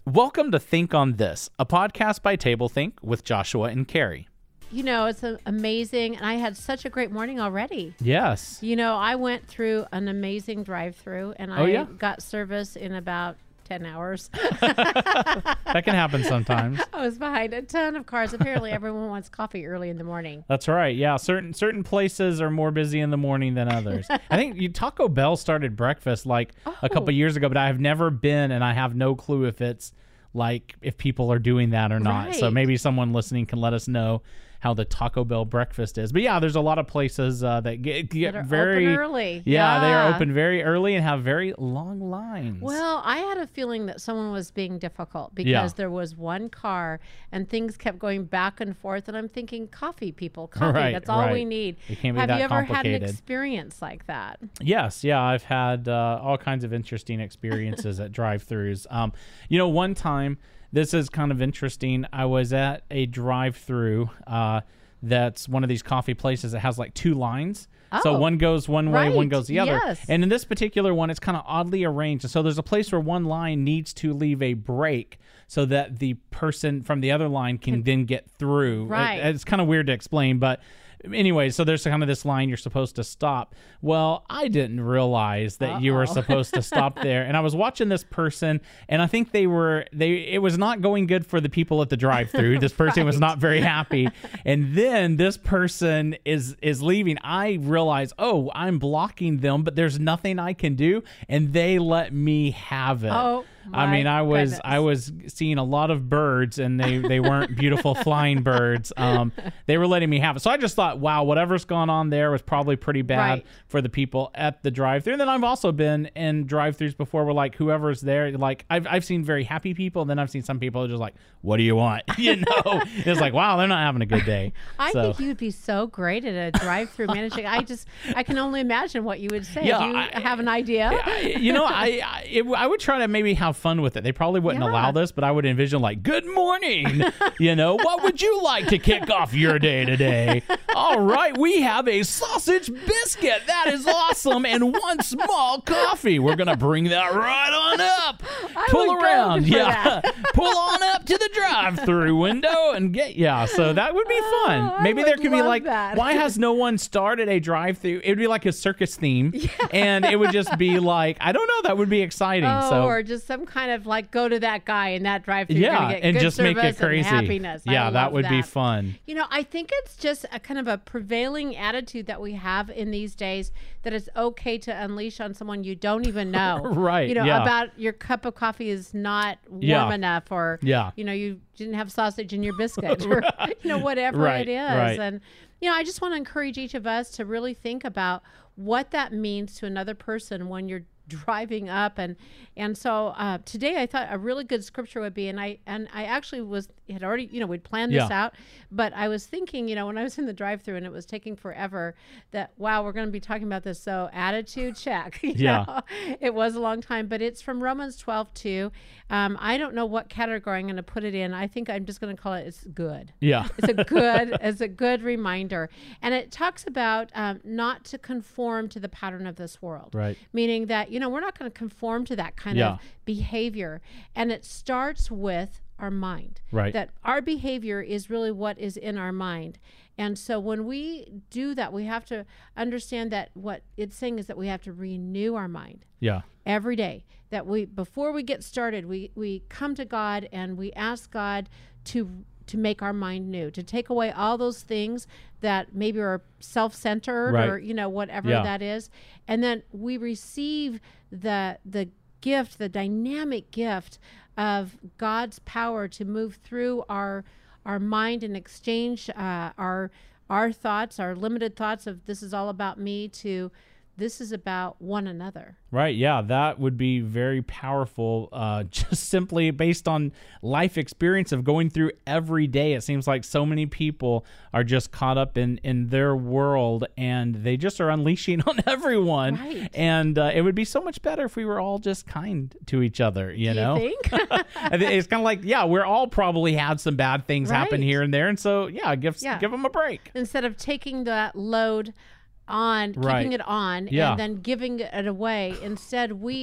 Welcome to Think on This, a podcast by TableThink with Joshua and Carrie. You know, it's amazing, and I had such a great morning already. Yes. You know, I went through an amazing drive-through, and I got service in about 10 hours. That can happen sometimes. I was behind a ton of cars. Apparently, everyone wants coffee early in the morning. That's right. Yeah, certain places are more busy in the morning than others. I think Taco Bell started breakfast a couple years ago, but I have never been, and I have no clue if it's if people are doing that or not. Right. So maybe someone listening can let us know how the Taco Bell breakfast is. But yeah, there's a lot of places that get very open early. Yeah, they are open very early and have very long lines. Well, I had a feeling that someone was being difficult because there was one car and things kept going back and forth, and I'm thinking, coffee, people, coffee. Right, that's all we need. It can't be Have that you ever had an complicated. experience like that? Yes, yeah, I've had all kinds of interesting experiences at drive-thrus. One time, this is kind of interesting. I was at a drive-thru that's one of these coffee places that has two lines. So one goes one way, one goes the other. Yes. And in this particular one, it's kind of oddly arranged. And so there's a place where one line needs to leave a break so that the person from the other line can then get through. Right. It's kind of weird to explain, but anyway, so there's kind of this line you're supposed to stop. Well, I didn't realize that you were supposed to stop there. And I was watching this person, and I think it was not going good for the people at the drive-thru. This person was not very happy. And then this person is leaving. I realize, I'm blocking them, but there's nothing I can do. And they let me have it. I was seeing a lot of birds, and they weren't beautiful flying birds. They were letting me have it. So I just thought, wow, whatever's gone on there was probably pretty bad for the people at the drive-thru. And then I've also been in drive-thrus before where whoever's there, I've seen very happy people, and then I've seen some people who are just what do you want? It's wow, they're not having a good day. I think you'd be so great at a drive-thru managing. I can only imagine what you would say. Yeah, do you have an idea? I would try to maybe have fun with it. They probably wouldn't allow this, but I would envision good morning. What would you like to kick off your day today? All right, we have a sausage biscuit. That is awesome. And one small coffee. We're going to bring that right on up. Pull around. Pull on up to the drive-through window and so that would be fun. Maybe there could be why has no one started a drive-through? It would be like a circus theme. And it would just be I don't know, that would be exciting. Or just some kind of go to that guy in that drive-through. Yeah, get and good just make it crazy. And happiness. Yeah, that would be fun. I think it's just a kind of a prevailing attitude that we have in these days that it's okay to unleash on someone you don't even know. Right. About your cup of coffee is not warm enough, or you didn't have sausage in your biscuit, or whatever it is. Right. And I just want to encourage each of us to really think about what that means to another person when you're driving up, and so today I thought a really good scripture would be, and I actually had already we'd planned this out, but I was thinking when I was in the drive-thru and it was taking forever that wow, we're going to be talking about this, so attitude check. It was a long time, but it's from Romans 12:2. I don't know what category I'm going to put it in. I think I'm just going to call it it's good. It's a good reminder, and it talks about not to conform to the pattern of this world, right? Meaning that we're not going to conform to that kind of behavior, and it starts with our mind. Right. That our behavior is really what is in our mind. And so when we do that, we have to understand that what it's saying is that we have to renew our mind. Yeah. Every day. That before we get started, we come to God and we ask God to make our mind new, to take away all those things that maybe are self-centered, or whatever that is, and then we receive the gift, the dynamic gift of God's power to move through our mind and exchange our thoughts, our limited thoughts of this is all about me, to this is about one another. Right. Yeah, that would be very powerful. Just simply based on life experience of going through every day. It seems like so many people are just caught up in their world, and they just are unleashing on everyone. Right. And it would be so much better if we were all just kind to each other, you know? You think? It's kind of like, we're all probably had some bad things happen here and there. And so, give them a break. Instead of taking that load on, keeping it on, and then giving it away. Instead, we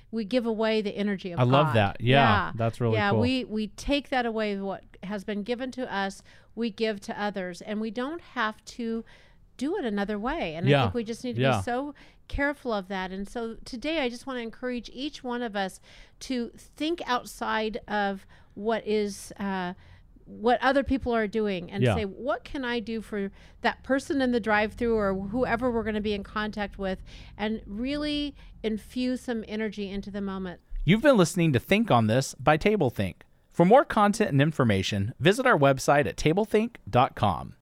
we give away the energy of I God. love that. Yeah, that's really cool. Yeah, we take that away. What has been given to us, we give to others, and we don't have to do it another way. And I think we just need to be so careful of that. And so today I just want to encourage each one of us to think outside of what is what other people are doing and say, what can I do for that person in the drive-thru or whoever we're going to be in contact with, and really infuse some energy into the moment. You've been listening to Think on This by TableThink. For more content and information, visit our website at tablethink.com.